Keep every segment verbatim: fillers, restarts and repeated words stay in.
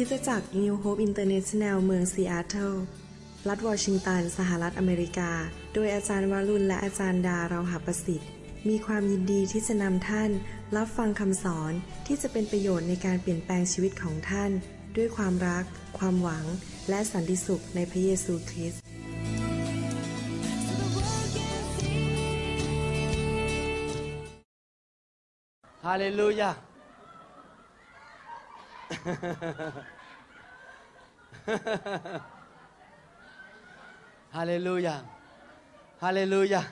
คริสตจักร New Hope International เมืองซีแอตเทิลรัฐวอชิงตันสหรัฐอเมริกาโดยอาจารย์วรุณและอาจารย์ดาเราหประสิทธิ์มีความยินดีที่จะนำท่านรับฟังคำสอนที่จะเป็นประโยชน์ในการเปลี่ยนแปลงชีวิตของท่านด้วยความรักความหวังและสันติสุขในพระเยซูคริสต์ฮาเลลูยาฮาเลลูยาฮาเลลูยา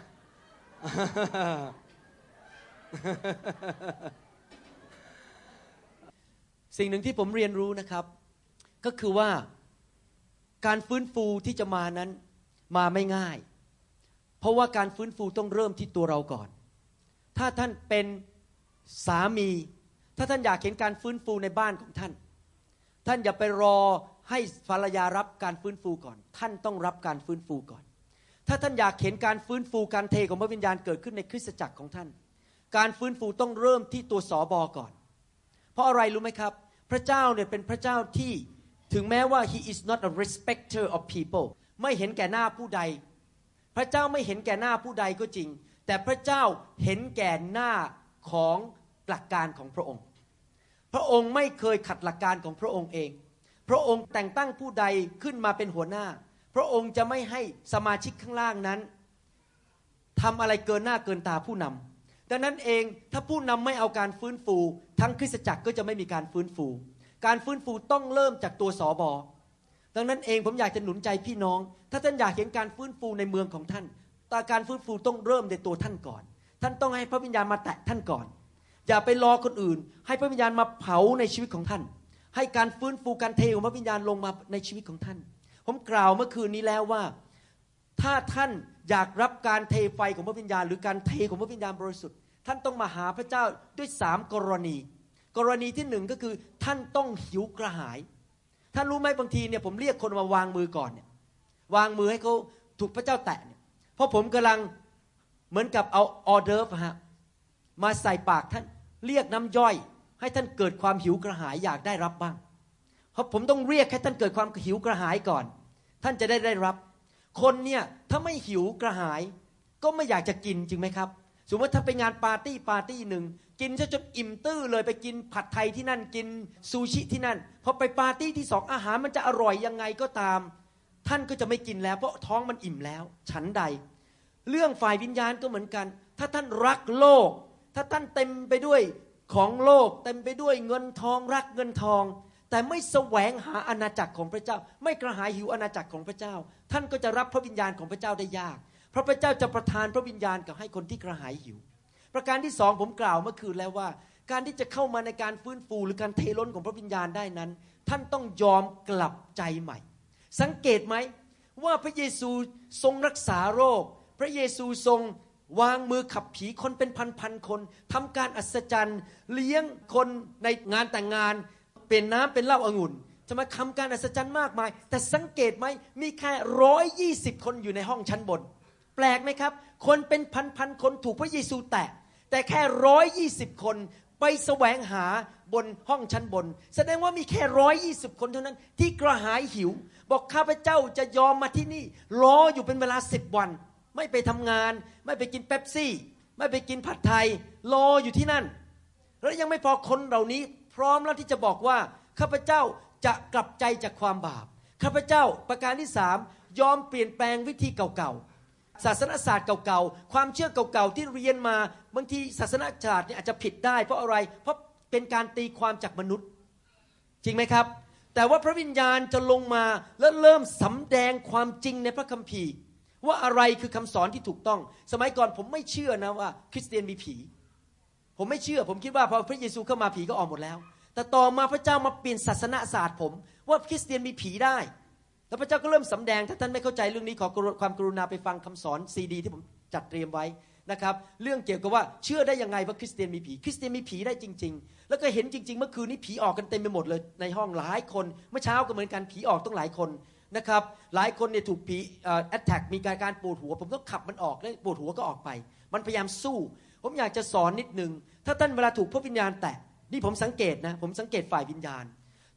สิ่งหนึ่งที่ผมเรียนรู้นะครับก็คือว่าการฟื้นฟูที่จะมานั้นมาไม่ง่ายเพราะว่าการฟื้นฟูต้องเริ่มที่ตัวเราก่อนถ้าท่านเป็นสามีถ้าท่านอยากเห็นการฟื้นฟูในบ้านของท่านท่านอย่าไปรอให้ภรรยารับการฟื้นฟูก่อนท่านต้องรับการฟื้นฟูก่อนถ้าท่านอยากเห็นการฟื้นฟูการเทของพระวิญญาณเกิดขึ้นในคริสตจักรของท่านการฟื้นฟูต้องเริ่มที่ตัวสบก่อนเพราะอะไรรู้ไหมครับพระเจ้าเนี่ยเป็นพระเจ้าที่ถึงแม้ว่า he is not a respecter of people ไม่เห็นแก่หน้าผู้ใดพระเจ้าไม่เห็นแก่หน้าผู้ใดก็จริงแต่พระเจ้าเห็นแก่หน้าของหลักการของพระองค์พระองค์ไม่เคยขัดหลักการของพระองค์เองพระองค์แต่งตั้งผู้ใดขึ้นมาเป็นหัวหน้าพระองค์จะไม่ให้สมาชิกข้างล่างนั้นทำอะไรเกินหน้าเกินตาผู้นำดังนั้นเองถ้าผู้นำไม่เอาการฟื้นฟูทั้งคริสตจักรก็จะไม่มีการฟื้นฟูการฟื้นฟูต้องเริ่มจากตัวสบดังนั้นเองผมอยากจะหนุนใจพี่น้องถ้าท่านอยากเห็นการฟื้นฟูในเมืองของท่านแต่การฟื้นฟูต้องเริ่มในตัวท่านก่อนท่านต้องให้พระวิญญาณมาแตะท่านก่อนอย่าไปรอคนอื่นให้พระวิญญาณมาเผาในชีวิตของท่านให้การฟื้นฟูการเทของพระวิญญาณลงมาในชีวิตของท่านผมกล่าวเมื่อคืนนี้แล้วว่าถ้าท่านอยากรับการเทไฟของพระวิญญาณหรือการเทของพระวิญญาณบริสุทธิ์ท่านต้องมาหาพระเจ้าด้วยสามกรณีกรณีที่หนึ่งก็คือท่านต้องหิวกระหายท่านรู้ไหมบางทีเนี่ยผมเรียกคนมาวางมือก่อนเนี่ยวางมือให้เขาถูกพระเจ้าแตะเนี่ยเพราะผมกำลังเหมือนกับเอาออเดิร์ฟฮะมาใส่ปากท่านเรียกน้ำย่อยให้ท่านเกิดความหิวกระหายอยากได้รับบ้างเพราะผมต้องเรียกให้ท่านเกิดความหิวกระหายก่อนท่านจะได้ได้รับคนเนี่ยถ้าไม่หิวกระหายก็ไม่อยากจะกินจริงไหมครับสมมติถ้าไปงานปาร์ตี้ปาร์ตี้หนึ่งกินซะจนอิ่มตื้อเลยไปกินผัดไทยที่นั่นกินซูชิที่นั่นพอไปปาร์ตี้ที่สองอาหารมันจะอร่อยยังไงก็ตามท่านก็จะไม่กินแล้วเพราะท้องมันอิ่มแล้วฉันใดเรื่องฝ่ายวิญญาณก็เหมือนกันถ้าท่านรักโลกถ้าท่านเต็มไปด้วยของโลกเต็มไปด้วยเงินทองรักเงินทองแต่ไม่แสวงหาอาณาจักรของพระเจ้าไม่กระหายหิวอาณาจักรของพระเจ้าท่านก็จะรับพระวิญญาณของพระเจ้าได้ยากเพราะพระเจ้าจะประทานพระวิญญาณกับให้คนที่กระหายหิวประการที่สองผมกล่าวเมื่อคืนแล้วว่าการที่จะเข้ามาในการฟื้นฟูหรือการเทล้นของพระวิญญาณได้นั้นท่านต้องยอมกลับใจใหม่สังเกตไหมว่าพระเยซูทรงรักษาโรคพระเยซูทรงวางมือขับผีคนเป็นพันๆคนทำการอัศจรรย์เลี้ยงคนในงานแต่งงานเปลี่ยนน้ำเป็นเหล้าองุ่นจะมาทำการอัศจรรย์มากมายแต่สังเกตไหมมีแค่ร้อยยี่สิบคนอยู่ในห้องชั้นบนแปลกไหมครับคนเป็นพันๆคนถูกพระเยซูแตะแต่แค่ร้อยยี่สิบคนไปแสวงหาบนห้องชั้นบนแสดงว่ามีแค่ร้อยยี่สิบคนเท่านั้นที่กระหายหิวบอกข้าพเจ้าจะยอมมาที่นี่รออยู่เป็นเวลาสิบวันไม่ไปทำงานไม่ไปกินเป๊ปซี่ไม่ไปกินผัดไทยรออยู่ที่นั่นแล้วยังไม่พอคนเหล่านี้พร้อมแล้วที่จะบอกว่าข้าพเจ้าจะกลับใจจากความบาปข้าพเจ้าประการที่สามยอมเปลี่ยนแปลงวิธีเก่าๆศาสนศาสตร์เก่าๆความเชื่อเก่าๆที่เรียนมาบางทีศาสนศาสตร์เนี่ยอาจจะผิดได้เพราะอะไรเพราะเป็นการตีความจากมนุษย์จริงไหมครับแต่ว่าพระวิญญาณจะลงมาและเริ่มสำแดงความจริงในพระคัมภีร์ว่าอะไรคือคำสอนที่ถูกต้องสมัยก่อนผมไม่เชื่อนะว่าคริสเตียนมีผีผมไม่เชื่อผมคิดว่าพอพระเยซูเข้ามาผีก็ออกหมดแล้วแต่ต่อมาพระเจ้ามาเปลี่ยนศาสนศาสตร์ผมว่าคริสเตียนมีผีได้แล้วพระเจ้าก็เริ่มสำแดงถ้าท่านไม่เข้าใจเรื่องนี้ขอความกรุณาไปฟังคำสอนซีดีที่ผมจัดเตรียมไว้นะครับเรื่องเกี่ยวกับว่าเชื่อได้ยังไงว่าคริสเตียนมีผีคริสเตียนมีผีได้จริงๆแล้วก็เห็นจริงๆเมื่อคืนนี้ผีออกกันเต็มไปหมดเลยในห้องหลายคนเมื่อเช้าก็เหมือนกันผีออกต้องหลายคนนะครับหลายคนเนี่ยถูกผีเอ่อแอทแทคมีการการปวดหัวผมต้องขับมันออกแล้วปวดหัวก็ออกไปมันพยายามสู้ผมอยากจะสอนนิดนึงถ้าท่านเวลาถูกพระวิญญาณแตะนี่ผมสังเกตนะผมสังเกตฝ่ายวิญญาณ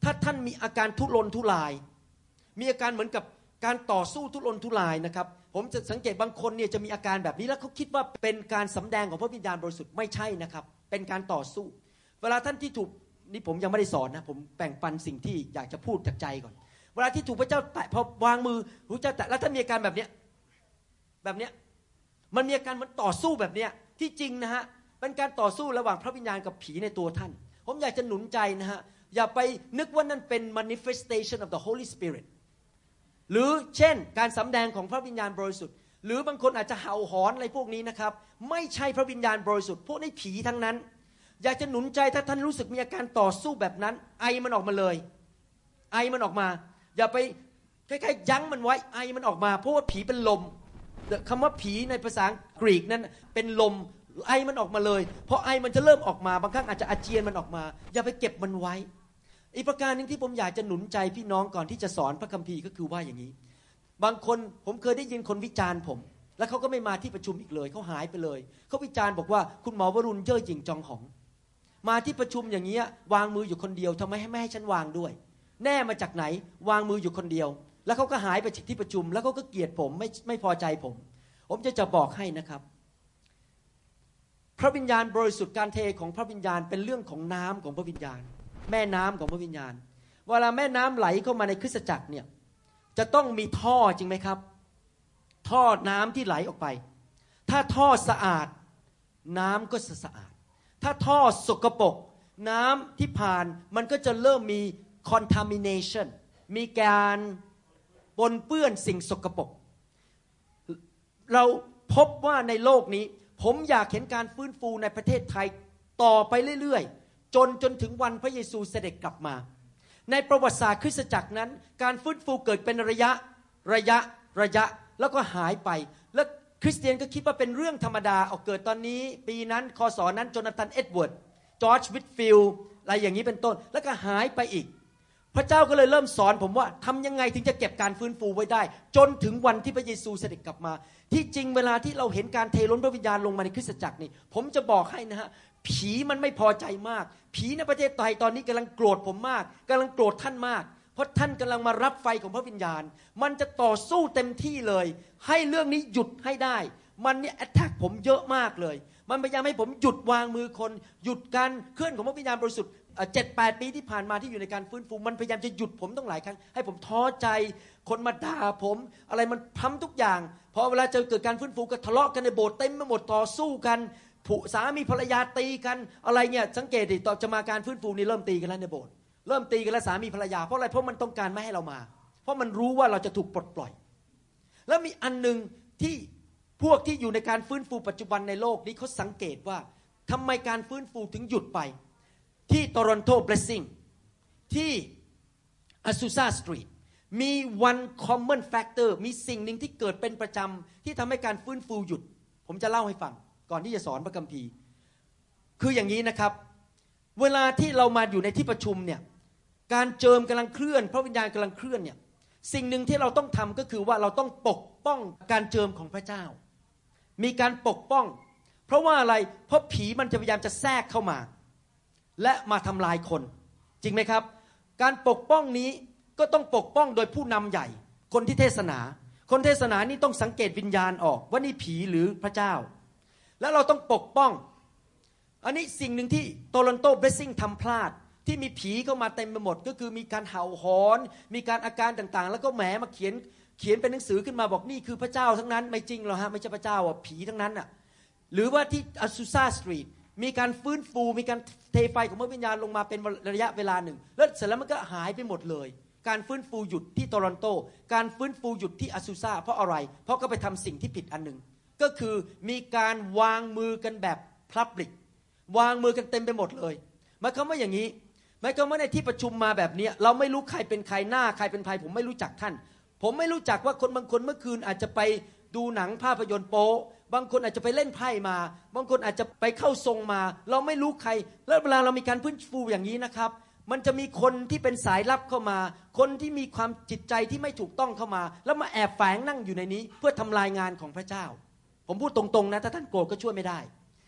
ถ้าท่านมีอาการทุรนทุรายมีอาการเหมือนกับการต่อสู้ทุรนทุรายนะครับผมจะสังเกตบางคนเนี่ยจะมีอาการแบบนี้แล้วเขาคิดว่าเป็นการสำแดงของพระวิญญาณบริสุทธิ์ไม่ใช่นะครับเป็นการต่อสู้เวลาท่านที่ถูกนี่ผมยังไม่ได้สอนนะผมแบ่งปันสิ่งที่อยากจะพูดจากใจก่อนเวลาที่ถูกพระเจ้าแตะพอวางมือพระเจ้าแตะแล้วท่านมีอาการแบบเนี้ยแบบเนี้ยมันมีอาการเหมือนต่อสู้แบบเนี้ยที่จริงนะฮะเป็นการต่อสู้ระหว่างพระวิญญาณกับผีในตัวท่านผมอยากจะหนุนใจนะฮะอย่าไปนึกว่านั่นเป็น manifestation of the Holy Spirit หรือเช่นการสำแดงของพระวิญญาณบริสุทธิ์หรือบางคนอาจจะเห่าหอนอะไรพวกนี้นะครับไม่ใช่พระวิญญาณบริสุทธิ์พวกนี้ผีทั้งนั้นอยากจะหนุนใจถ้าท่านรู้สึกมีอาการต่อสู้แบบนั้นไอมันออกมาเลยไอมันออกมาอย่าไปคล้ายๆยั้งมันไว้ไอมันออกมาเพราะว่าผีเป็นลมคำว่าผีในภาษากรีกนั้นเป็นลมไอมันออกมาเลยเพราะไอมันจะเริ่มออกมาบางครั้งอาจจะอาเจียนมันออกมาอย่าไปเก็บมันไว้อีกประการนึงที่ผมอยากจะหนุนใจพี่น้องก่อนที่จะสอนพระคัมภีร์ก็คือว่าอย่างนี้บางคนผมเคยได้ยินคนวิจารณ์ผมแล้วเขาก็ไม่มาที่ประชุมอีกเลยเขาหายไปเลยเขาวิจารณ์บอกว่าคุณหมอวรุณเย่อหยิ่งจองหองมาที่ประชุมอย่างนี้วางมืออยู่คนเดียวทำไมไม่ให้ฉันวางด้วยแน่มาจากไหนวางมืออยู่คนเดียวแล้วเขาก็หายไปจากที่ประชุมแล้วเขาก็เกลียดผมไม่ไม่พอใจผมผมจะจะบอกให้นะครับพระวิญญาณบริสุทธิ์การเทของพระวิญญาณเป็นเรื่องของน้ำของพระวิญญาณแม่น้ำของพระวิญญาณเวลาแม่น้ำไหลเข้ามาในคริสตจักรเนี่ยจะต้องมีท่อจริงไหมครับท่อน้ำที่ไหลออกไปถ้าท่อสะอาดน้ำก็สะอาดถ้าท่อสกปรกน้ำที่ผ่านมันก็จะเริ่มมี contamination มีการปนเปื้อนสิ่งสกปรกเราพบว่าในโลกนี้ผมอยากเห็นการฟื้นฟูในประเทศไทยต่อไปเรื่อยๆจนจนถึงวันพระเยซูเสด็จกลับมาในประวัติศาสตร์คริสตจักรนั้นการฟื้นฟูเกิดเป็นระยะระยะระยะแล้วก็หายไปแล้วคริสเตียนก็คิดว่าเป็นเรื่องธรรมดาเอาเกิดตอนนี้ปีนั้นคศนั้นโจนาธานเอ็ดเวิร์ดจอร์จวิทฟิลด์อะไรอย่างนี้เป็นต้นแล้วก็หายไปอีกพระเจ้าก็เลยเริ่มสอนผมว่าทำยังไงถึงจะเก็บการฟื้นฟูไว้ได้จนถึงวันที่พระเยซูเสด็จกลับมาที่จริงเวลาที่เราเห็นการเทล้นพระวิญญาณลงมาในคริสตจักรนี่ผมจะบอกให้นะฮะผีมันไม่พอใจมากผีในประเทศไทยตอนนี้กำลังโกรธผมมากกำลังโกรธท่านมากเพราะท่านกำลังมารับไฟของพระวิญญาณมันจะต่อสู้เต็มที่เลยให้เรื่องนี้หยุดให้ได้มันเนี่ยแอทแทคผมเยอะมากเลยมันพยายามให้ผมหยุดวางมือคนหยุดการเคลื่อนของพระวิญญาณบริสุทธิ์เจ็ดแปดปีที่ผ่านมาที่อยู่ในการฟื้นฟูมันพยายามจะหยุดผมต้องหลายครั้งให้ผมท้อใจคนมาด่าผมอะไรมันทำทุกอย่างพอเวลาจะเกิดการฟื้นฟูก็ทะเลาะกันในโบสถ์เต็มไปหมดต่อสู้กันผู้สามีภรรยาตีกันอะไรเนี่ยสังเกตดิต่อจะมาการฟื้นฟูนี่เริ่มตีกันแล้วในโบสถ์เริ่มตีกันแล้วสามีภรรยาเพราะอะไรเพราะมันต้องการไม่ให้เรามาเพราะมันรู้ว่าเราจะถูกปลดปล่อยแล้วมีอันนึงที่พวกที่อยู่ในการฟื้นฟูปัจจุบันในโลกนี้เขาสังเกตว่าทำไมการฟื้นฟูถึงหยุดไปที่โตรอนโตเบลสซิ่งที่อาซูซาสตรีทมี one common factor มีสิ่งหนึ่งที่เกิดเป็นประจำที่ทำให้การฟื้นฟูหยุดผมจะเล่าให้ฟังก่อนที่จะสอนพระคัมภีร์คืออย่างนี้นะครับเวลาที่เรามาอยู่ในที่ประชุมเนี่ยการเจิมกำลังเคลื่อนพระวิญญาณกำลังเคลื่อนเนี่ยสิ่งหนึ่งที่เราต้องทำก็คือว่าเราต้องปกป้องการเจิมของพระเจ้ามีการปกป้องเพราะว่าอะไรเพราะผีมันจะพยายามจะแทรกเข้ามาและมาทำลายคนจริงไหมครับการปกป้องนี้ก็ต้องปกป้องโดยผู้นำใหญ่คนที่เทศนาคนเทศนานี่ต้องสังเกตวิญญาณออกว่านี่ผีหรือพระเจ้าแล้วเราต้องปกป้องอันนี้สิ่งหนึ่งที่โตรอนโตเบลสซิ่งทำพลาดที่มีผีเข้ามาเต็มไปหมดก็คือมีการเห่าหอนมีการอาการต่างๆแล้วก็แหมมาเขียนเขียนเป็นหนังสือขึ้นมาบอกนี่คือพระเจ้าทั้งนั้นไม่จริงหรอกฮะไม่ใช่พระเจ้าอ่ะผีทั้งนั้นอ่ะหรือว่าที่อาซูซาสตรีทมีการฟื้นฟูมีการเทไฟของพระวิญญาณลงมาเป็นระยะเวลาหนึ่งแล้วเสร็จแล้วมันก็หายไปหมดเลยการฟื้นฟูหยุดที่โตรอนโตการฟื้นฟูหยุดที่อาซูซาเพราะอะไรเพราะก็ไปทำสิ่งที่ผิดอันหนึ่งก็คือมีการวางมือกันแบบพลับลิกวางมือกันเต็มไปหมดเลยหมายความว่าอย่างนี้หมายความว่าในที่ประชุมมาแบบนี้เราไม่รู้ใครเป็นใครหน้าใครเป็นใครผมไม่รู้จักท่านผมไม่รู้จักว่าคนบางคนเมื่อคืนอาจจะไปดูหนังภาพยนตร์โป๊บางคนอาจจะไปเล่นไพ่มาบางคนอาจจะไปเข้าทรงมาเราไม่รู้ใครแล้วเวลาเรามีการฟื้นฟูอย่างนี้นะครับมันจะมีคนที่เป็นสายลับเข้ามาคนที่มีความจิตใจที่ไม่ถูกต้องเข้ามาแล้วมาแอบแฝงนั่งอยู่ในนี้เพื่อทำลายงานของพระเจ้าผมพูดตรงๆนะถ้าท่านโกรธก็ช่วยไม่ได้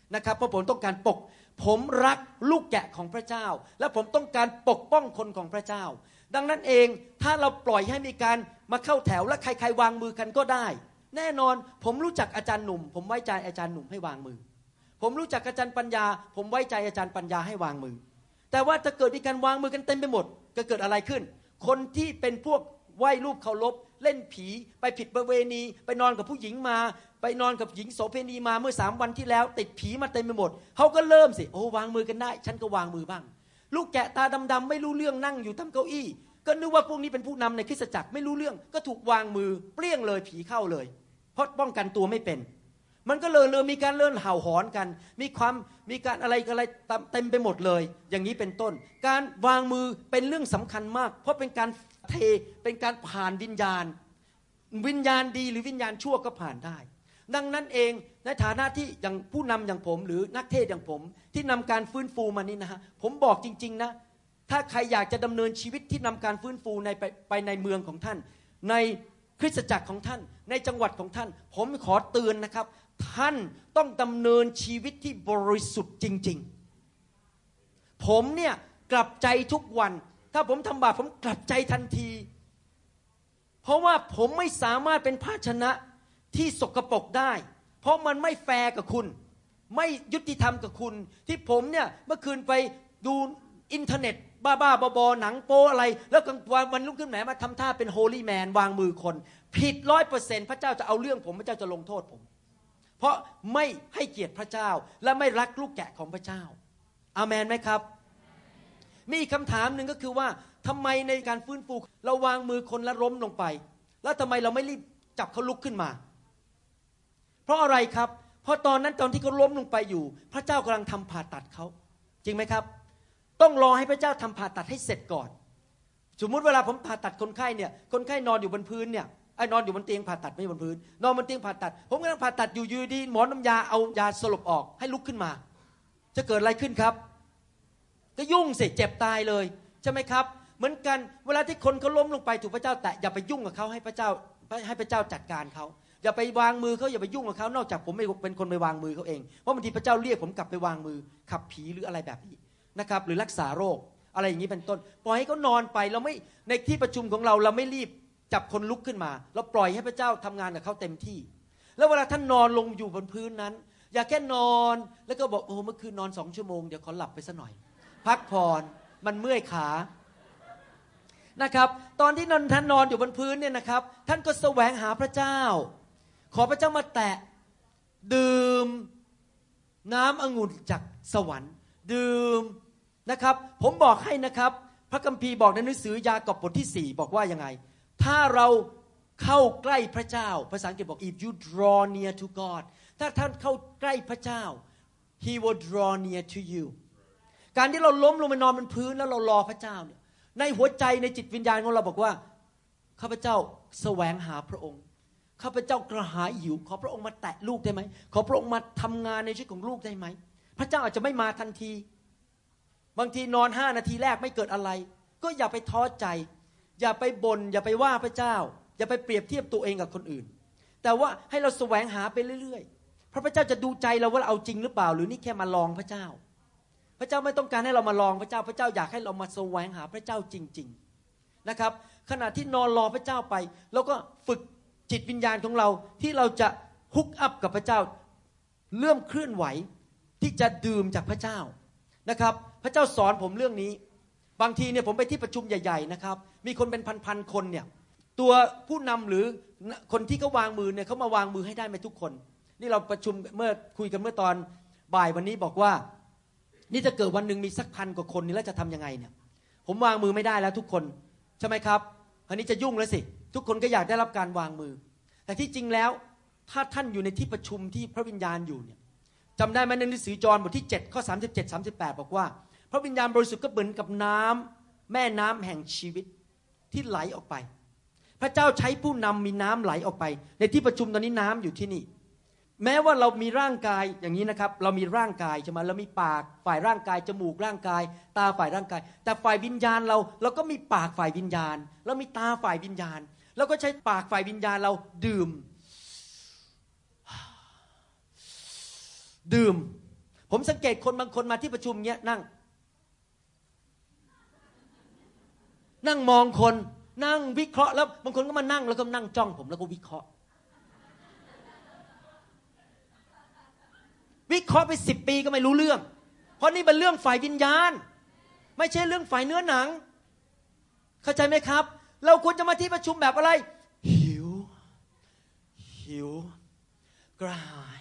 นะครับเพราะผมต้องการปกผมรักลูกแกะของพระเจ้าและผมต้องการปกป้องคนของพระเจ้าดังนั้นเองถ้าเราปล่อยให้มีการมาเข้าแถวและใครๆวางมือกันก็ได้แน่นอนผมรู้จักอาจารย์หนุ่มผมไว้ใจอาจารย์หนุ่มให้วางมือผมรู้จักอาจารย์ปัญญาผมไว้ใจอาจารย์ปัญญาให้วางมือแต่ว่าถ้าเกิดมีการวางมือกันเต็มไปหมดจะเกิดอะไรขึ้นคนที่เป็นพวกไหว้รูปเคารพเล่นผีไปผิดประเวณีไปนอนกับผู้หญิงมาไปนอนกับหญิงโสเภณีมาเมื่อสามวันที่แล้วติดผีมาเต็มไปหมดเขาก็เริ่มสิโอ้วางมือกันได้ฉันก็วางมือบ้างลูกแกะตาดำๆไม่รู้เรื่องนั่งอยู่ทำเก้าอี้ก็นึกว่าพวกนี้เป็นผู้นำในคริสตจักรไม่รู้เรื่องก็ถูกวางมือเปรี้ยงเลยผีเข้าเลยเพราะป้องกันตัวไม่เป็นมันก็เลยเลยมีการเลื่อนเห่าหอนกันมีความมีการอะไรอะไรเต็มไปหมดเลยอย่างนี้เป็นต้นการวางมือเป็นเรื่องสำคัญมากเพราะเป็นการเทเป็นการผ่านวิญญาณวิญญาณดีหรือวิญญาณชั่วก็ผ่านได้ดังนั้นเองในฐานะที่อย่างผู้นำอย่างผมหรือนักเทศอย่างผมที่นำการฟื้นฟูมานี่นะฮะผมบอกจริงๆนะถ้าใครอยากจะดำเนินชีวิตที่นำการฟื้นฟูในไปไปในเมืองของท่านในคริสตจักรของท่านในจังหวัดของท่านผมขอเตือนนะครับท่านต้องดำเนินชีวิตที่บริสุทธิ์จริงๆผมเนี่ยกลับใจทุกวันถ้าผมทำบาปผมกลับใจทันทีเพราะว่าผมไม่สามารถเป็นภาชนะที่สกปรกได้เพราะมันไม่แฟร์กับคุณไม่ยุติธรรมกับคุณที่ผมเนี่ยเมื่อคืนไปดูอินเทอร์เน็ตบ้าๆบอๆหนังโป๊อะไรแล้วกลางวันวันรุ่งขึ้นแหมมาทำท่าเป็นโฮลี่แมนวางมือคนผิด ร้อยเปอร์เซ็นต์ พระเจ้าจะเอาเรื่องผมพระเจ้าจะลงโทษผมเพราะไม่ให้เกียรติพระเจ้าและไม่รักลูกแกะของพระเจ้าอาเมนไหมครับมีอีกคำถามหนึ่งก็คือว่าทำไมในการฟื้นฟูเราวางมือคนแล้วล้มลงไปแล้วทำไมเราไม่รีบจับเขาลุกขึ้นมาเพราะอะไรครับเพราะตอนนั้นตอนที่เขาล้มลงไปอยู่พระเจ้ากำลังทำผ่าตัดเขาจริงไหมครับต้องรอให้พระเจ้าทำผ่าตัดให้เสร็จก่อนสมมุติเวลาผมผ่าตัดคนไข้เนี่ยคนไข้นอนอยู่บนพื้นเนี่ยไอ้นอนอยู่บนเตียงผ่าตัดไม่บนพื้นนอนบนเตียงผ่าตัดผมกำลังผ่าตัดอยู่อยู่ดีหมอน้ำยาเอายาสลบออกให้ลุกขึ้นมาจะเกิดอะไรขึ้นครับก็ยุ่งสิเจ็บตายเลยใช่ไหมครับเหมือนกันเวลาที่คนเขาล้มลงไปถูกพระเจ้าแตะอย่าไปยุ่งกับเขาให้พระเจ้าให้พระเจ้าจัดการเขาอย่าไปวางมือเขาอย่าไปยุ่งกับเขานอกจากผมไม่เป็นคนไปวางมือเขาเองเพราะบางทีพระเจ้าเรียกผมกลับไปวางมือขับผีหรืออะไรแบบนี้นะครับหรือรักษาโรคอะไรอย่างนี้เป็นต้นปล่อยให้เขานอนไปเราไม่ในที่ประชุมของเราเราไม่รีบจับคนลุกขึ้นมาเราปล่อยให้พระเจ้าทำงานกับเขาเต็มที่แล้วเวลาท่านนอนลงอยู่บนพื้นนั้นอย่าแค่นอนแล้วก็บอกโอ้เมื่อคืนนอนสองชั่วโมงเดี๋ยวขอหลับไปสักหน่อยพักผ่อนมันเมื่อยขานะครับตอนที่นอนท่านนอนอยู่บนพื้นเนี่ยนะครับท่านก็แสวงหาพระเจ้าขอพระเจ้ามาแตะดื่มน้ำองุ่นจากสวรรค์ดื่มนะครับผมบอกให้นะครับพระคัมภีร์บอกในหนังสือยากอบบทที่สี่บอกว่ายังไงถ้าเราเข้าใกล้พระเจ้าภาษาอังกฤษบอก if you draw near to God ถ้าท่านเข้าใกล้พระเจ้า He will draw near to you การที่เราล้มลงไปนอนบนพื้นแล้วเรารอพระเจ้าเนี่ยในหัวใจในจิตวิญญาณของเราบอกว่าข้าพเจ้าแสวงหาพระองค์ข้าพเจ้ากระหายหิวขอพระองค์มาแตะลูกได้ไหมขอพระองค์มาทำงานในชีวิตของลูกได้ไหมพระเจ้าอาจจะไม่มาทันทีบางทีนอนห้านาทีแรกไม่เกิดอะไรก็อย่าไปท้อใจอย่าไปบ่นอย่าไปว่าพระเจ้าอย่าไปเปรียบเทียบตัวเองกับคนอื่นแต่ว่าให้เราแสวงหาไปเรื่อยๆเพราะพระเจ้าจะดูใจเราว่าเราเอาจริงหรือเปล่าหรือนี่แค่มาลองพระเจ้าพระเจ้าไม่ต้องการให้เรามาลองพระเจ้าพระเจ้าอยากให้เรามาแสวงหาพระเจ้าจริงๆนะครับขณะที่นอนรอพระเจ้าไปเราก็ฝึกจิตวิญญาณของเราที่เราจะฮุกอัพกับพระเจ้าเริ่มเคลื่อนไหวที่จะดื่มจากพระเจ้านะครับพระเจ้าสอนผมเรื่องนี้บางทีเนี่ยผมไปที่ประชุมใหญ่ๆนะครับมีคนเป็นพันๆคนเนี่ยตัวผู้นำหรือคนที่เขาวางมือเนี่ยเขามาวางมือให้ได้ไหมทุกคนนี่เราประชุมเมื่อคุยกันเมื่อตอนบ่ายวันนี้บอกว่านี่จะเกิดวันหนึ่งมีสักพันกว่าคนนี่แล้วจะทำยังไงเนี่ยผมวางมือไม่ได้แล้วทุกคนใช่ไหมครับอันนี้จะยุ่งแล้วสิทุกคนก็อยากได้รับการวางมือแต่ที่จริงแล้วถ้าท่านอยู่ในที่ประชุมที่พระวิญญาณอยู่เนี่ยจำได้ไหมในหนังสือจอห์นบทที่เจ็ดข้อสามสิบเจ็ด สามสิบแปดบอกว่าพระวิญญาณบริสุทธิ์ก็เหมือนกับน้ำแม่น้ำแห่งชีวิตที่ไหลออกไปพระเจ้าใช้ผู้นำมีน้ำไหลออกไปในที่ประชุมตอนนี้น้ำอยู่ที่นี่แม้ว่าเรามีร่างกายอย่างนี้นะครับเรามีร่างกายใช่ไหมเรามีปากฝ่ายร่างกายจมูกร่างกายตาฝ่ายร่างกายแต่ฝ่ายวิญญาณเราเราก็มีปากฝ่ายวิญญาณแล้วมีตาฝ่ายวิญญาณแล้วก็ใช้ปากฝ่ายวิญญาณเราดื่มดื่มผมสังเกตคนบางคนมาที่ประชุมเงี้ยนั่งนั่งมองคนนั่งวิเคราะห์แล้วบางคนก็มานั่งแล้วก็นั่งจ้องผมแล้วก็วิเคราะห์วิเคราะห์ไปสิบปีก็ไม่รู้เรื่องเพราะนี่เป็นเรื่องฝ่ายวิญญาณไม่ใช่เรื่องฝ่ายเนื้อหนังเข้าใจไหมครับเราควรจะมาที่ประชุมแบบอะไรหิวหิวกระหาย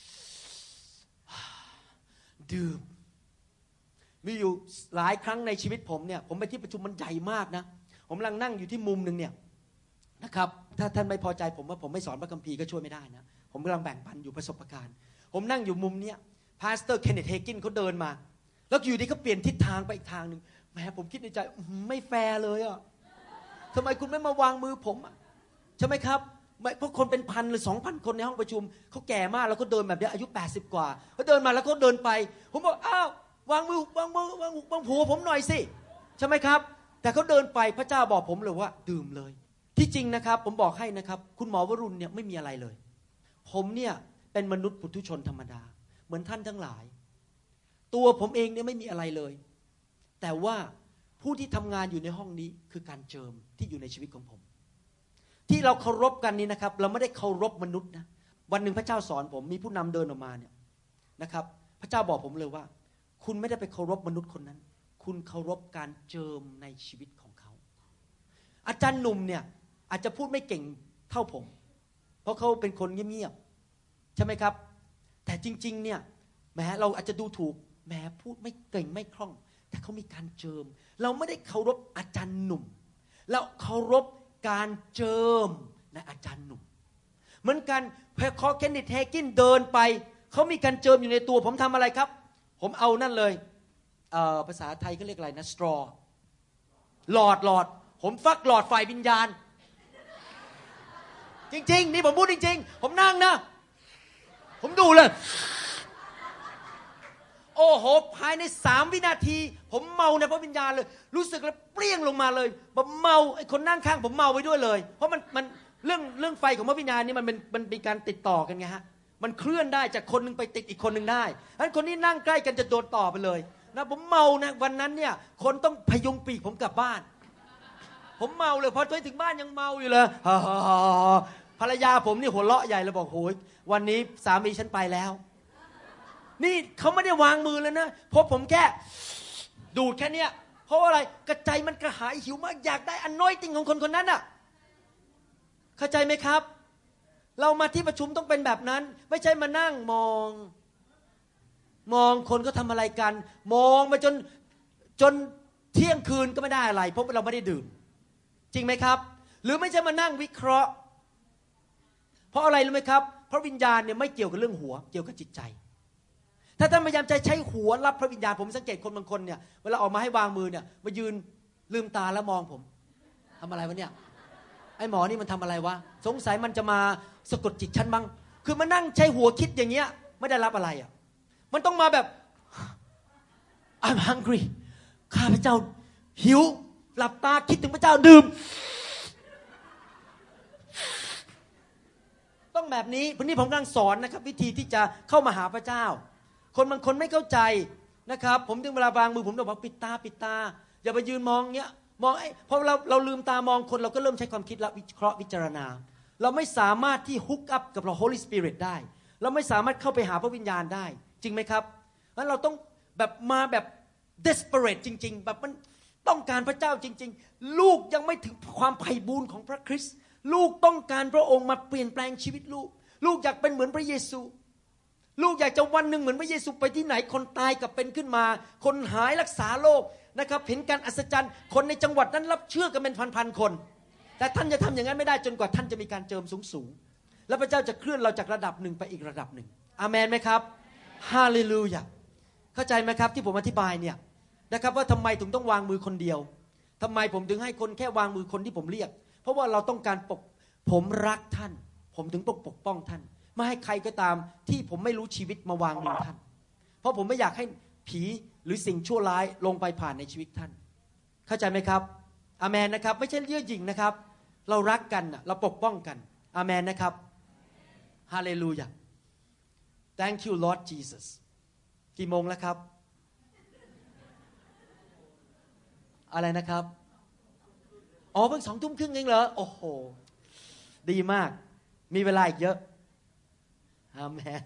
ดื่มมีอยู่หลายครั้งในชีวิตผมเนี่ยผมไปที่ประชุมมันใหญ่มากนะผมกำลังนั่งอยู่ที่มุมหนึ่งเนี่ยนะครับถ้าท่านไม่พอใจผมว่าผมไม่สอนพระคัมภีร์ก็ช่วยไม่ได้นะผมกำลังแบ่งปันอยู่ประสบการณ์ผมนั่งอยู่มุมเนี้ยพาสเตอร์เคนเนธเฮกินเขาเดินมาแล้วอยู่ดีเขาเปลี่ยนทิศทางไปอีกทางนึงแหมผมคิดในใจไม่แฟร์เลยอ่ะทำไมคุณไม่มาวางมือผมใช่ไหมครับเพราะคนเป็นพันหรือสองพันคนในห้องประชุมเขาแก่มากแล้วก็เดินแบบนี้อายุแปดสิบกว่าเขาเดินมาแล้วเขาเดินไปผมบอกอ้าววางมือวางมือวางวางหัวผมหน่อยสิใช่ไหมครับแต่เขาเดินไปพระเจ้าบอกผมเลยว่าดื่มเลยที่จริงนะครับผมบอกให้นะครับคุณหมอวรุณเนี่ยไม่มีอะไรเลยผมเนี่ยเป็นมนุษย์ปุถุชนธรรมดาเหมือนท่านทั้งหลายตัวผมเองเนี่ยไม่มีอะไรเลยแต่ว่าผู้ที่ทำงานอยู่ในห้องนี้คือการเจิมที่อยู่ในชีวิตของผมที่เราเคารพกันนี้นะครับเราไม่ได้เคารพมนุษย์นะวันหนึ่งพระเจ้าสอนผมมีผู้นำเดินออกมาเนี่ยนะครับพระเจ้าบอกผมเลยว่าคุณไม่ได้ไปเคารพมนุษย์คนนั้นคุณเคารพการเจิมในชีวิตของเขาอาจารย์หนุ่มเนี่ยอาจจะพูดไม่เก่งเท่าผมเพราะเขาเป็นคนเงียบๆใช่ไหมครับแต่จริงๆเนี่ยแม้เราอาจจะดูถูกแม้พูดไม่เก่งไม่คล่องแต่เขามีการเจิมเราไม่ได้เคารพอาจารย์หนุ่มเราเคารพการเจิมในอาจารย์หนุ่มเหมือนกันพอเคนเนธเฮกินเดินไปเขามีการเจิมอยู่ในตัวผมทำอะไรครับผมเอานั่นเลยเอ่อภาษาไทยเขาเรียกอะไรนะสตรอหลอดหลอดผมฟักหลอดฝ่ายวิญญาณจริงๆนี่ผมพูดจริงๆผมนั่งนะผมดูเลยโอ้โหภายในสามวินาทีผมเมาในพระวิญญาณเลยรู้สึกแล้วเปรี้ยงลงมาเลยผมเมาไอ้คนนั่งข้างผมเมาไปด้วยเลยเพราะมันมันเรื่องเรื่องไฟของพระวิญญาณนี่มันเป็นมันมีการติดต่อกันไงฮะมันเคลื่อนได้จากคนนึงไปติดอีกคนนึงได้ฉะนั้นคนที่นั่งใกล้กันจะโดนต่อไปเลยนะผมเมานะวันนั้นเนี่ยคนต้องพยุงปีกผมกลับบ้านผมเมาเลยพอไปถึงบ้านยังเมาอยู่เลยภรรยาผมนี่หัวเราะใหญ่เลยบอกโหยวันนี้สามีฉันไปแล้วนี่เขาไม่ได้วางมือเลยนะเพราะผมแค่ดูดแค่เนี้ยเพราะอะไรกระใจมันกระหายหิวมากอยากได้อันน้อยติ่งของคนคนนั้นน่ะเข้าใจไหมครับเรามาที่ประชุมต้องเป็นแบบนั้นไม่ใช่มานั่งมองมองคนก็ทำอะไรกันมองไปจนจนเที่ยงคืนก็ไม่ได้อะไรเพราะเราไม่ได้ดื่มจริงไหมครับหรือไม่ใช่มานั่งวิเคราะห์เพราะอะไรรู้ไหมครับเพราะวิญญาณเนี่ยไม่เกี่ยวกับเรื่องหัวเกี่ยวกับจิตใจถ้าท่านพยายามจะใช้หัวรับพระวิญญาณผมสังเกตคนบางคนเนี่ยเวลาออกมาให้วางมือเนี่ยมายืนลืมตาแล้วมองผมทำอะไรวะเนี่ยไอ้หมอนี่มันทำอะไรวะสงสัยมันจะมาสะกดจิตฉันบ้างคือมานั่งใช้หัวคิดอย่างเงี้ยไม่ได้รับอะไรอ่ะมันต้องมาแบบ I'm hungry ข้าพเจ้าหิวหลับตาคิดถึงพระเจ้าดื่มต้องแบบนี้วันนี้ผมกำลังสอนนะครับวิธีที่จะเข้ามาหาพระเจ้าคนบางคนไม่เข้าใจนะครับผมถึงเวลาบางมือผมต้องบอกปิดตาปิดตาอย่าไปยืนมองเงี้ยมองไอ้พอเราเราลืมตามองคนเราก็เริ่มใช้ความคิดและวิเคราะห์วิจารณาเราไม่สามารถที่ฮุกอัพกับเรา Holy Spirit ได้เราไม่สามารถเข้าไปหาพระวิญญาณได้จริงไหมครับงั้นเราต้องแบบมาแบบ desperate จริงๆแบบมันต้องการพระเจ้าจริงๆลูกยังไม่ถึงความไพ่บูรณ์ของพระคริสต์ลูกต้องการพระองค์มาเปลี่ยนแปลงชีวิตลูกลูกอยากเป็นเหมือนพระเยซูลูกอยากจะวันหนึ่งเหมือนพระเยซูไปที่ไหนคนตายกลับเป็นขึ้นมาคนหายรักษาโรคนะครับเห็นการอัศจรรย์คนในจังหวัดนั้นรับเชื่อกันเป็นพันๆคนแต่ท่านจะทำอย่างนั้นไม่ได้จนกว่าท่านจะมีการเจิมสูงๆแล้วพระเจ้าจะเคลื่อนเราจากระดับหนึ่งไปอีกระดับหนึ่งอาเมนไหมครับฮาเลลูยาเข้าใจไหมครับที่ผมอธิบายเนี่ยนะครับว่าทำไมถึงต้องวางมือคนเดียวทำไมผมถึงให้คนแค่วางมือคนที่ผมเรียกเพราะว่าเราต้องการปกผมรักท่านผมถึงปกปกป้องท่านไม่ให้ใครก็ตามที่ผมไม่รู้ชีวิตมาวางมือท่านเพราะผมไม่อยากให้ผีหรือสิ่งชั่วร้ายลงไปผ่านในชีวิตท่านเข้าใจไหมครับอาเมนนะครับไม่ใช่เยื่อหยิ่งนะครับเรารักกันเราปกป้องกันอาเมนนะครับฮาเลลูยา Thank you Lord Jesus กี่โมงแล้วครับอะไรนะครับอ๋อเพิ่งสองทุ่มครึ่งเองเหรอโอ้โหดีมากมีเวลาอีกเยอะอาเมน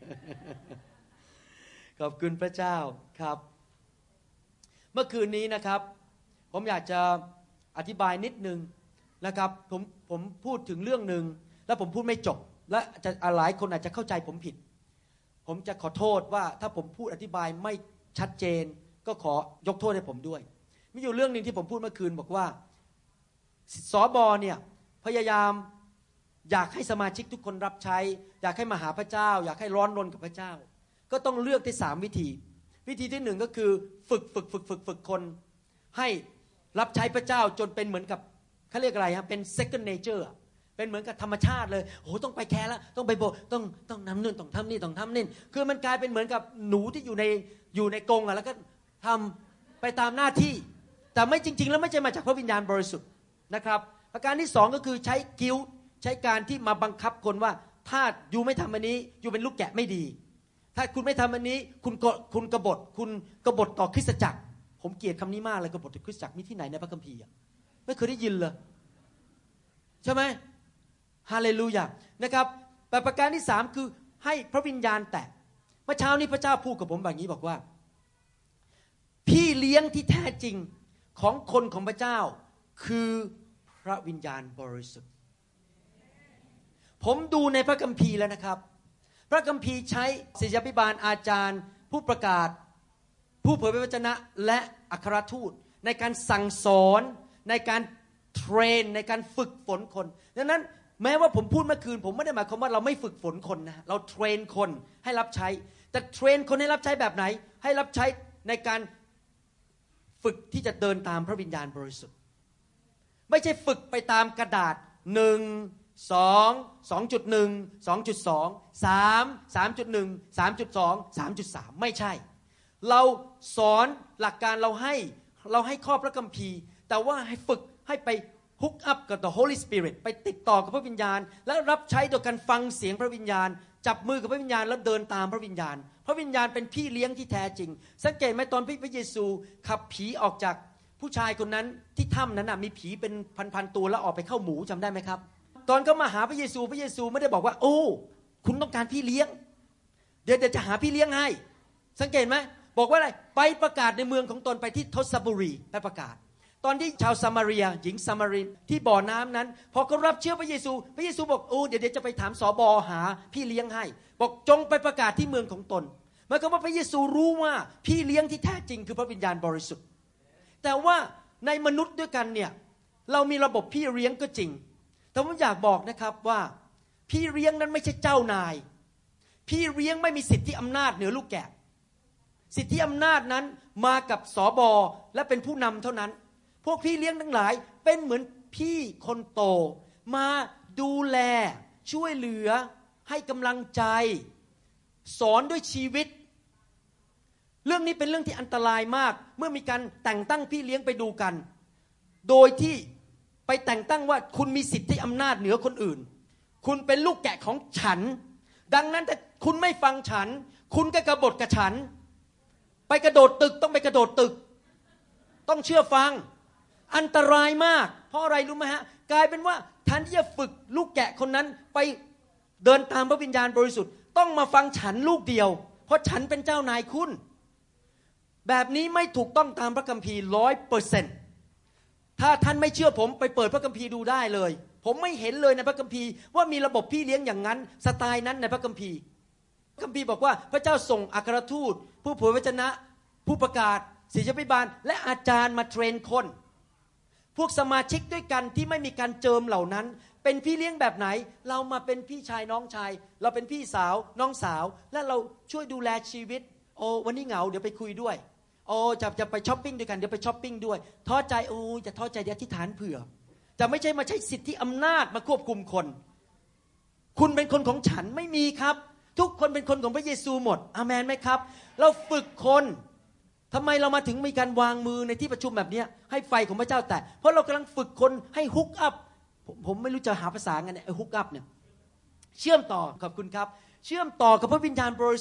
ขอบคุณพระเจ้าครับเมื่อคืนนี้นะครับผมอยากจะอธิบายนิดนึงนะครับผมผมพูดถึงเรื่องนึงแล้วผมพูดไม่จบและจะหลายคนอาจจะเข้าใจผมผิดผมจะขอโทษว่าถ้าผมพูดอธิบายไม่ชัดเจนก็ขอยกโทษให้ผมด้วยมีอยู่เรื่องนึงที่ผมพูดเมื่อคืนบอกว่าสบเนี่ยพยายามอยากให้สมาชิกทุกคนรับใช้อยากให้มาหาพระเจ้าอยากให้ร้อนรนกับพระเจ้าก็ต้องเลือกที่สามวิธีวิธีที่หนึ่งก็คือฝึกฝึกฝึกฝึกฝึกคนให้รับใช้พระเจ้าจนเป็นเหมือนกับเขาเรียกอะไรฮะเป็น second nature เป็นเหมือนกับธรรมชาติเลยโอ้โหต้องไปแคร์แล้วต้องไปโบสถ์ต้องต้องทำนู่นต้องทำนี่ต้องทำนี่คือมันกลายเป็นเหมือนกับหนูที่อยู่ในอยู่ในกรงอ่ะแล้วก็ทำไปตามหน้าที่แต่ไม่จริงๆแล้วไม่ใช่มาจากพระวิญญาณบริสุทธิ์นะครับประการที่สองก็คือใช้กิ้วใช้การที่มาบังคับคนว่าถ้าอยู่ไม่ทำอันนี้อยู่เป็นลูกแกะไม่ดีถ้าคุณไม่ทำอันนี้คุณคุณกบฏคุณกบฏต่อคริสตจักรผมเกลียดคำนี้มากเลยกบฏต่อคริสตจักรมีที่ไหนในพระคัมภีร์ไม่เคยได้ยินเลยใช่ไหมฮาเลลูยานะครับแต่ประการที่สามคือให้พระวิญญาณแตะเมื่อเช้านี้พระเจ้าพูดกับผมแบบนี้บอกว่าพี่เลี้ยงที่แท้จริงของคนของพระเจ้าคือพระวิญญาณบริสุทธิ์ผมดูในพระคัมภีร์แล้วนะครับพระคัมภีร์ใช้ศิษยาภิบาลอาจารย์ผู้ประกาศผู้เผยพระวจนะและอัครทูตในการสั่งสอนในการเทรนในการฝึกฝนคนดังนั้นแม้ว่าผมพูดเมื่อคืนผมไม่ได้หมายความว่าเราไม่ฝึกฝนคนนะเราเทรนคนให้รับใช้แต่เทรนคนให้รับใช้แบบไหนให้รับใช้ในการฝึกที่จะเดินตามพระวิญญาณบริสุทธิ์ไม่ใช่ฝึกไปตามกระดาษหนึ่งสอง สองจุดหนึ่ง สองจุดสอง สาม สามจุดหนึ่ง สามจุดสอง สามจุดสาม ไม่ใช่เราสอนหลักการเราให้เราให้ข้อพระคัมภีร์แต่ว่าให้ฝึกให้ไปฮุกอัพกับ the Holy Spirit ไปติดต่อกับพระวิญญาณและรับใช้โดยการฟังเสียงพระวิญญาณจับมือกับพระวิญญาณแล้วเดินตามพระวิญญาณพระวิญญาณเป็นพี่เลี้ยงที่แท้จริงสังเกตไหมตอนพระเยซูขับผีออกจากผู้ชายคนนั้นที่ถ้ำนั้นน่ะมีผีเป็นพันๆตัวแล้วออกไปเข้าหมูจำได้ไหมครับตอนเขามาหาพระเยซูพระเยซูไม่ได้บอกว่าโอ้คุณต้องการพี่เลี้ยงเดี๋ยวเดี๋ยวจะหาพี่เลี้ยงให้สังเกตไหมบอกว่าอะไรไปประกาศในเมืองของตนไปที่ทศบุรีไปประกาศตอนที่ชาวซามารียหญิงซามารีนที่บ่อน้ำนั้นพอเขารับเชื่อพระเยซูพระเยซูบอกโอ้เดี๋ยวเดี๋ยวจะไปถามสบหาพี่เลี้ยงให้บอกจงไปประกาศที่เมืองของตนหมายความว่าพระเยซูรู้ว่าพี่เลี้ยงที่แท้จริงคือพระวิญญาณบริสุทธิ์แต่ว่าในมนุษย์ด้วยกันเนี่ยเรามีระบบพี่เลี้ยงก็จริงแต่ผมอยากบอกนะครับว่าพี่เลี้ยงนั้นไม่ใช่เจ้านายพี่เลี้ยงไม่มีสิทธิอำนาจเหนือลูกแกะสิทธิอำนาจนั้นมากับสบและเป็นผู้นำเท่านั้นพวกพี่เลี้ยงทั้งหลายเป็นเหมือนพี่คนโตมาดูแลช่วยเหลือให้กำลังใจสอนด้วยชีวิตเรื่องนี้เป็นเรื่องที่อันตรายมากเมื่อมีการแต่งตั้งพี่เลี้ยงไปดูกันโดยที่ไปแต่งตั้งว่าคุณมีสิทธิอำนาจเหนือคนอื่นคุณเป็นลูกแกะของฉันดังนั้นถ้าคุณไม่ฟังฉันคุณก็กบฏกับฉันไปกระโดดตึกต้องไปกระโดดตึกต้องเชื่อฟังอันตรายมากเพราะอะไรรู้ไหมฮะกลายเป็นว่าแทนที่จะฝึกลูกแกะคนนั้นไปเดินตามพระวิญญาณบริสุทธิ์ต้องมาฟังฉันลูกเดียวเพราะฉันเป็นเจ้านายคุณแบบนี้ไม่ถูกต้องตามพระคัมภีร์ ร้อยเปอร์เซ็นต์ ถ้าท่านไม่เชื่อผมไปเปิดพระคัมภีร์ดูได้เลยผมไม่เห็นเลยในพระคัมภีร์ว่ามีระบบพี่เลี้ยงอย่างนั้นสไตล์นั้นในพระคัมภีร์พระคัมภีร์บอกว่าพระเจ้าส่งอัครทูตผู้เผยพระวจนะผู้ประกาศศิษยาภิบาลและอาจารย์มาเทรนคนพวกสมาชิกด้วยกันที่ไม่มีการเจิมเหล่านั้นเป็นพี่เลี้ยงแบบไหนเรามาเป็นพี่ชายน้องชายเราเป็นพี่สาวน้องสาวและเราช่วยดูแลชีวิตโอ้วันนี้เหงาเดี๋ยวไปคุยด้วยโอ้จะจะไปช้อปปิ้งด้วยกันเดี๋ยวไปช้อปปิ้งด้วยท้อใจโอ้จะท้อใจเดี๋ยวอธิษฐานเผื่อจะไม่ใช่มาใช้สิทธิอำนาจมาควบคุมคนคุณเป็นคนของฉันไม่มีครับทุกคนเป็นคนของพระเยซูหมดอาเมนไหมครับเราฝึกคนทำไมเรามาถึงมีการวางมือในที่ประชุมแบบนี้ให้ไฟของพระเจ้าแตะเพราะเรากำลังฝึกคนให้ฮุกอัพผมผมไม่รู้จะหาภาษาไงเนี่ยฮุกอัพเนี่ยเชื่อมต่อขอบคุณครับเชื่อมต่อกับพระวิญญาณบริสุทธิ์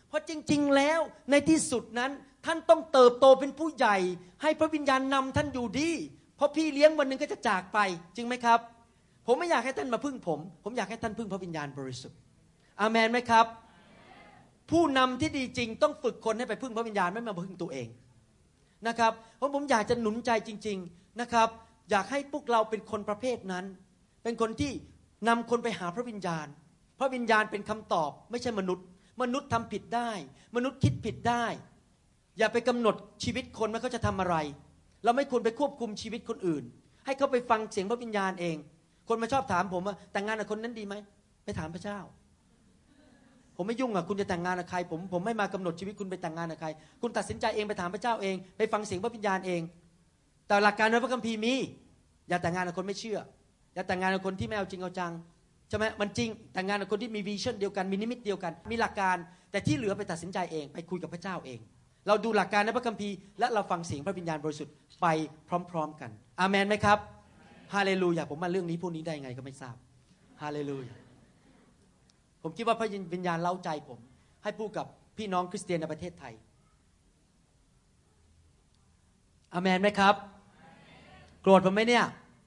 เพราะจริงๆแล้วในที่สุดนั้นท่านต้องเติบโตเป็นผู้ใหญ่ให้พระวิญญาณนำท่านอยู่ดีเพราะพี่เลี้ยงวันหนึ่งก็จะจากไปจริงไหมครับผมไม่อยากให้ท่านมาพึ่งผมผมอยากให้ท่านพึ่งพระวิญญาณบริสุทธิ์อาเมนไหมครับผู้นำที่ดีจริงต้องฝึกคนให้ไปพึ่งพระวิญญาณไม่มาพึ่งตัวเองนะครับเพราะผมอยากจะหนุนใจจริงๆนะครับอยากให้พวกเราเป็นคนประเภทนั้นเป็นคนที่นำคนไปหาพระวิญญาณพระวิญญาณเป็นคำตอบไม่ใช่มนุษย์มนุษย์ทำผิดได้มนุษย์คิดผิดได้อย่าไปกำหนดชีวิตคนว่าเขาจะทำอะไรเราไม่ควรไปควบคุมชีวิตคนอื่นให้เขาไปฟังเสียงพระวิญญาณเองคนมาชอบถามผมว่าแต่งงานกับคนนั้นดีไหมไปถามพระเจ้าผมไม่ยุ่งอ่ะคุณจะแต่งงานกับใครผมผมไม่มากำหนดชีวิตคุณไปแต่งงานกับใครคุณตัดสินใจเองไปถามพระเจ้าเองไปฟังเสียงพระวิญญาณเองแต่หลักการในพระคัมภีร์มีอย่าแต่งงานกับคนไม่เชื่ออย่าแต่งงานกับคนที่ไม่เอาจริงเอาจังใช่ไหมมันจริงแต่งงานกับคนที่มีวิชั่นเดียวกันมีนิมิตเดียวกันมีหลักการแต่ที่เหลือไปตัดสินใจเองไปคุยกับพระเจ้าเองเราดูหลักการในพระคัมภีร์และเราฟังเสียงพระวิญญาณบริสุทธิ์ไปพร้อมๆกันอาเมนไหมครับฮาเลลูยาผมมาเรื่องนี้พวกนี้ได้ไงก็ไม่ทราบฮาเลลูยาผมคิดว่าพระวิญญาณเล้าใจผมให้พูดกับพี่น้องคริสเตียนในประเทศไทยอาเมนไหมครับโกรธผมไหมเนี่ย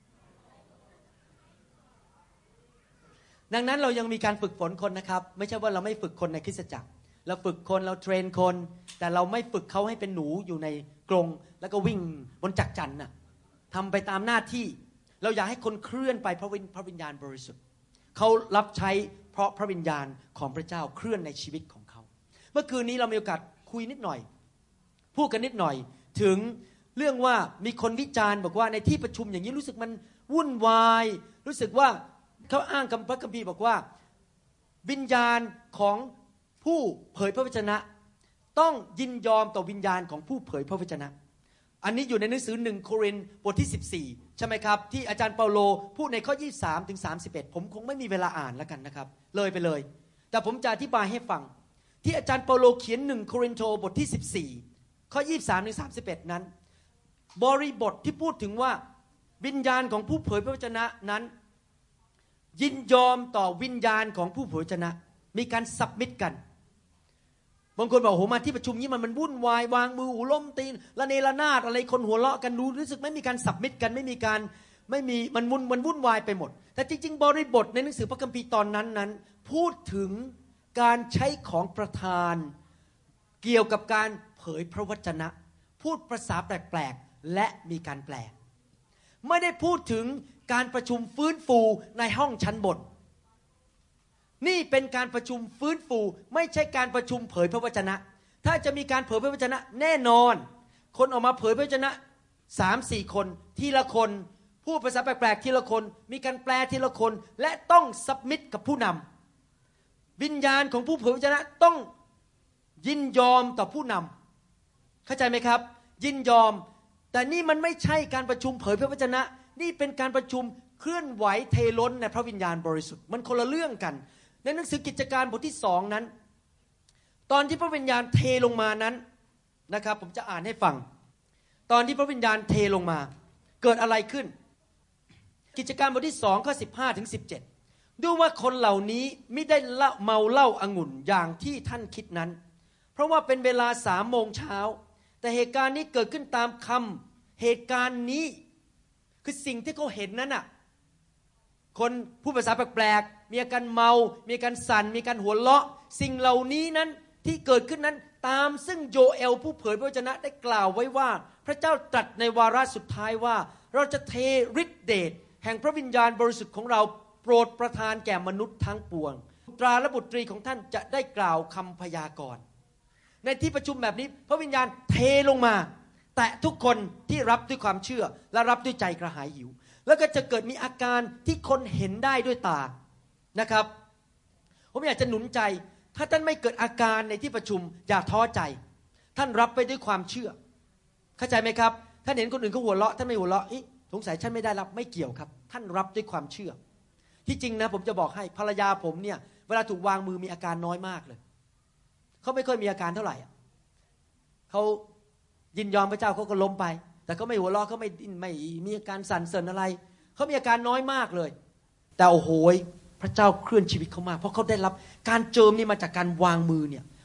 ดังนั้นเรายังมีการฝึกฝนคนนะครับไม่ใช่ว่าเราไม่ฝึกคนในคริสตจักรเราฝึกคนเราเทรนคนแต่เราไม่ฝึกเขาให้เป็นหนูอยู่ในกรงแล้วก็วิ่งบนจักรจันทร์น่ะทำไปตามหน้าที่เราอยากให้คนเคลื่อนไปเพราะพระวิญญาณบริสุทธิ์เขารับใช้เพราะพระวิญญาณของพระเจ้าเคลื่อนในชีวิตของเขาเมื่อคืนนี้เรามีโอกาสคุยนิดหน่อยพูดกันนิดหน่อยถึงเรื่องว่ามีคนวิจารณ์บอกว่าในที่ประชุมอย่างนี้รู้สึกมันวุ่นวายรู้สึกว่าเขาอ้างกับพระคัมภีร์บอกว่าวิญญาณของผู้เผยพระวจนะต้องยินยอมต่อวิญญาณของผู้เผยพระวจนะอันนี้อยู่ในหนังสือหนึ่งโครินธ์บทที่สิบสี่ใช่ไหมครับที่อาจารย์เปาโลพูดในข้อยี่สิบสามถึงสามสิบเอ็ดผมคงไม่มีเวลาอ่านแล้วกันนะครับเลยไปเลยแต่ผมจะอธิบายให้ฟังที่อาจารย์เปาโลเขียนหนึ่งโครินธ์บทที่สิบสี่ข้อยี่สิบสามถึงสามสิบเอ็ดนั้นบริบทที่พูดถึงว่าวิญญาณของผู้เผยพระวจนะนั้นยินยอมต่อวิญญาณของผู้เผยพระวจนะมีการสับมิดกันบางคนบอกโหมาที่ประชุมนี้มันมันวุ่นวายวางมือหูล้มตีนละเนระนาดอะไรคนหัวเราะกันรู้รู้สึกไม่มีการสับมิดกันไม่มีการไม่มีมันวุ่นมันวุ่นวายไปหมดแต่จริงๆบริบทในหนังสือพระคัมภีร์ตอนนั้นนั้นพูดถึงการใช้ของประทานเกี่ยวกับการเผยพระวจนะพูดภาษาแปลกๆและมีการแปลไม่ได้พูดถึงการประชุมฟื้นฟูในห้องชั้นบนนี่เป็นการประชุมฟื้นฟูไม่ใช่การประชุมเผยพระวจนะถ้าจะมีการเผยพระวจนะแน่นอนคนออกมาเผยพระวจนะ สามสี่ คนทีละคนพูดภาษาแปลกๆทีละคนมีการแปลทีละคนและต้องซับมิตกับผู้นำวิญญาณของผู้เผยพระวจนะต้องยินยอมต่อผู้นำเข้าใจไหมครับยินยอมแต่นี่มันไม่ใช่การประชุมเผยพระวจนะนี่เป็นการประชุมเคลื่อนไหวเทล้นในพระวิญญาณบริสุทธิ์มันคนละเรื่องกันในหนังสือกิจการบทที่สองนั้นตอนที่พระวิญญาณเทลงมานั้นนะครับผมจะอ่านให้ฟังตอนที่พระวิญญาณเทลงมาเกิดอะไรขึ้นกิจการบทที่สองข้อสิบห้าถึงสิบเจ็ดดูว่าคนเหล่านี้ไม่ได้เมาเหล้าองุ่นอย่างที่ท่านคิดนั้นเพราะว่าเป็นเวลาสามโมงเช้าแต่เหตุการณ์นี้เกิดขึ้นตามคำเหตุการณ์นี้คือสิ่งที่เขาเห็นนั้นน่ะคนพูดภาษาแปลกๆมีอาการเมามีอาการสั่นมีอาการหัวเราะสิ่งเหล่านี้นั้นที่เกิดขึ้นนั้นตามซึ่งโยเอลผู้เผยพระวจนะได้กล่าวไว้ว่าพระเจ้าตรัสในวาระสุดท้ายว่าเราจะเทฤทธิเดชแห่งพระวิญญาณบริสุทธิ์ของเราโปรดประทานแก่มนุษย์ทั้งปวงบุตราและบุตรีของท่านจะได้กล่าวคำพยากรณ์ในที่ประชุมแบบนี้พระวิญญาณเทลงมาแต่ทุกคนที่รับด้วยความเชื่อและรับด้วยใจกระหายหิวแล้วก็จะเกิดมีอาการที่คนเห็นได้ด้วยตานะครับผมอยากจะหนุนใจถ้าท่านไม่เกิดอาการในที่ประชุมอย่าท้อใจท่านรับไปด้วยความเชื่อเข้าใจไหมครับท่านเห็นคนอื่นเขาหัวเราะท่านไม่หัวเราะสงสัยฉันไม่ได้รับไม่เกี่ยวครับท่านรับด้วยความเชื่อที่จริงนะผมจะบอกให้ภรรยาผมเนี่ยเวลาถูกวางมือมีอาการน้อยมากเลยเขาไม่ค่อยมีอาการเท่าไหร่เขายินยอมพระเจ้าเขาก็ล้มไปแต่เขาไม่หัวเราะเขาไม่ไม่มีอาการสั่นเสินอะไรเขามีอาการน้อยมากเลยแต่โอ้โหพระเจ้าเคลื่อนชีวิตเขามากเพราะเขาได้รับการเจิมนี่มาจากการวางมือเนี่ย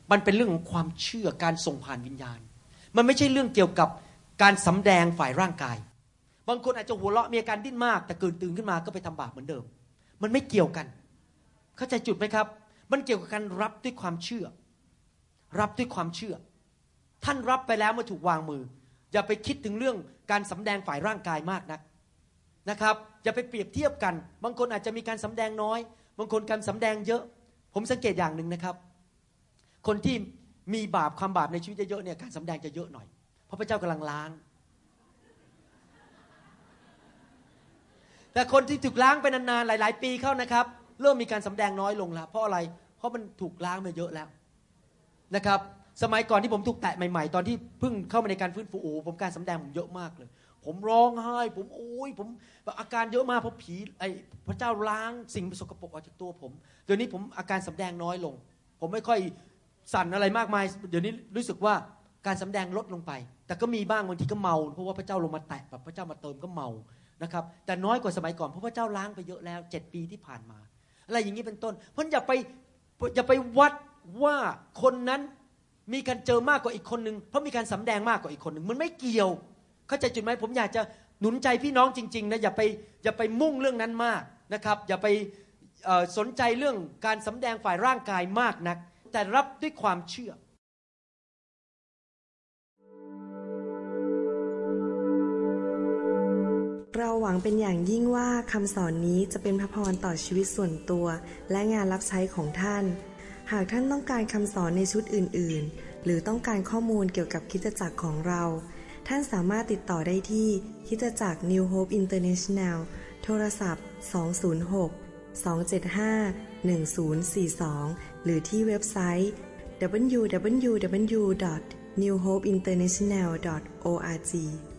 มันเป็นเรื่องของความเชื่อการส่งผ่านวิญญาณมันไม่ใช่เรื่องเกี่ยวกับการสำแดงฝ่ายร่างกายบางคนอาจจะหัวเราะมีอาการดิ้นมากแต่เกิดตื่นขึ้นมาก็ไปทำบาปเหมือนเดิมมันไม่เกี่ยวกันเข้าใจจุดไหมครับมันเกี่ยวกับการรับด้วยความเชื่อรับด้วยความเชื่อท่านรับไปแล้วเมื่อถูกวางมืออย่าไปคิดถึงเรื่องการสำแดงฝ่ายร่างกายมากนักนะครับอย่าไปเปรียบเทียบกันบางคนอาจจะมีการสำแดงน้อยบางคนการสำแดงเยอะผมสังเกตอย่างหนึ่งนะครับคนที่มีบาปความบาปในชีวิตเยอะๆเนี่ยการสำแดงจะเยอะหน่อยเพราะพระเจ้ากำลังล้างแต่คนที่ถูกล้างไปนานๆหลายๆปีเข้านะครับเริ่มมีการสำแดงน้อยลงแล้วเพราะอะไรเพราะมันถูกล้างมาเยอะแล้วนะครับสมัยก่อนที่ผมถูกแตะใหม่ๆตอนที่เพิ่งเข้ามาในการฟื้นฟูโอ้ผมการสำแดงผมเยอะมากเลยผมร้องไห้ผมโอ้ยผมอาการเยอะมากเพราะผีไอ้พระเจ้าล้างสิ่งสกปรกออกจากตัวผมเดี๋ยวนี้ผมอาการสำแดงน้อยลงผมไม่ค่อยสั่นอะไรมากมายเดี๋ยวนี้รู้สึกว่าการสำแดงลดลงไปแต่ก็มีบ้างบางทีก็เมาเพราะว่าพระเจ้าลงมาแตะแบบพระเจ้ามาเติมก็เมานะครับแต่น้อยกว่าสมัยก่อนเพราะพระเจ้าล้างไปเยอะแล้วเจ็ดปีที่ผ่านมาอะไรอย่างนี้เป็นต้นเพราะอย่าไปอย่าไปวัดว่าคนนั้นมีการเจอมากกว่าอีกคนนึงเพราะมีการสำแดงมากกว่าอีกคนนึงมันไม่เกี่ยวเข้าใจจุดไหมผมอยากจะหนุนใจพี่น้องจริงๆนะอย่าไปอย่าไปมุ่งเรื่องนั้นมากนะครับอย่าไปสนใจเรื่องการสำแดงฝ่ายร่างกายมากนักแต่รับด้วยความเชื่อเราหวังเป็นอย่างยิ่งว่าคำสอนนี้จะเป็นพระพรต่อชีวิตส่วนตัวและงานรับใช้ของท่านหากท่านต้องการคำสอนในชุดอื่นๆหรือต้องการข้อมูลเกี่ยวกับคริสตจักรของเราท่านสามารถติดต่อได้ที่คริสตจักร New Hope International โทรศัพท์สอง ศูนย์ หก สอง เจ็ด ห้า หนึ่ง ศูนย์ สี่ สองหรือที่เว็บไซต์ ดับเบิลยู ดับเบิลยู ดับเบิลยู ดอท นิว โฮป อินเตอร์เนชั่นแนล ดอท โอ อาร์ จี